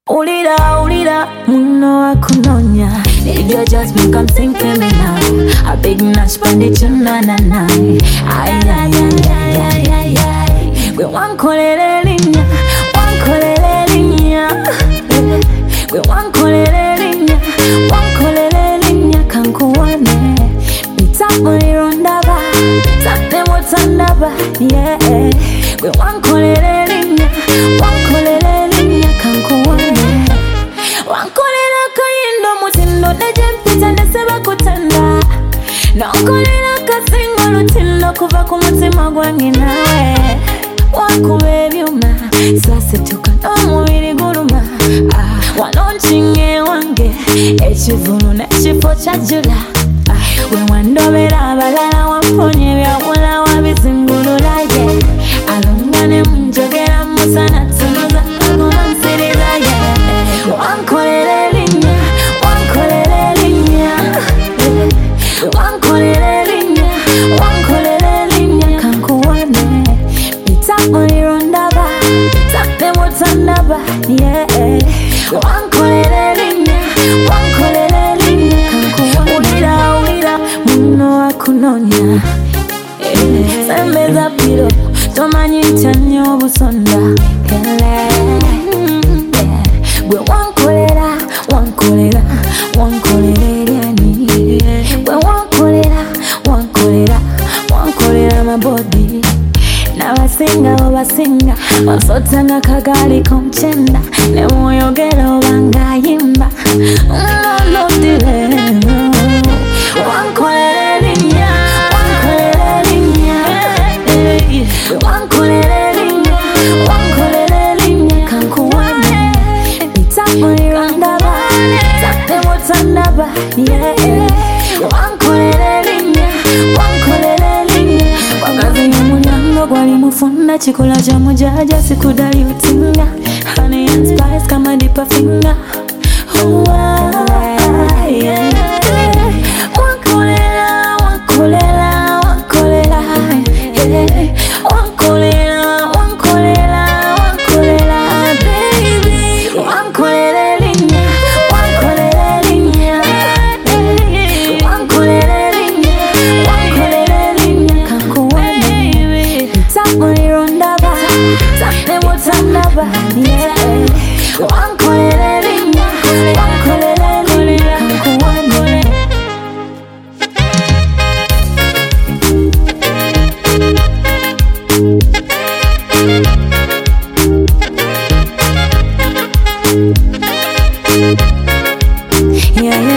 Ulida, muno wa kunonya. Nigga just make come sing for me now. A big nash bandit na. Ay. We want kolele linya. We want kolele linya. Kankuwane. Mitamo ironda ba. Tane motanda ba. Yeah. We want kolele linya. Kankuwane. Wankolera kayindo mutindo nejempita neseba kutanda. Nonkolera kasingo lutindo kuva ku mutima gwange nawe. Wakuba ebyuma sasituka n'omubiri guluma. Wanonchinge wange ekivulu n'ekifo kyajjula. We wandobera abalala wamponya ebyawula wabizingulula ye. Alungane munjogera musana tunoza ngoma nsiriza ye. Wankolere linya. Kankuwane. Mitamo ironda ba. Tane motanda ba. Yeah. Wankolere linya. Kankuwane. Ulida, muno wa kunonya. Sembeza piro. Tomanyi ntyanyo busonda. Gwe wankolera lyani. Gwe wankolera my body. Nabasinga basinga basotanga kagali komchenda. Ne muyogera obanga yimba. Lodile. Wankolera linya. Wankolera linya. Kankuwane. Mitamo ironda ba. Tane motanda ba. Yeah. Wankolera linya. Wakazi y'omulyango gwali mufunda kikola kya mujaja sikudali utinga. Honey and spice kama dipa finger. Yeah.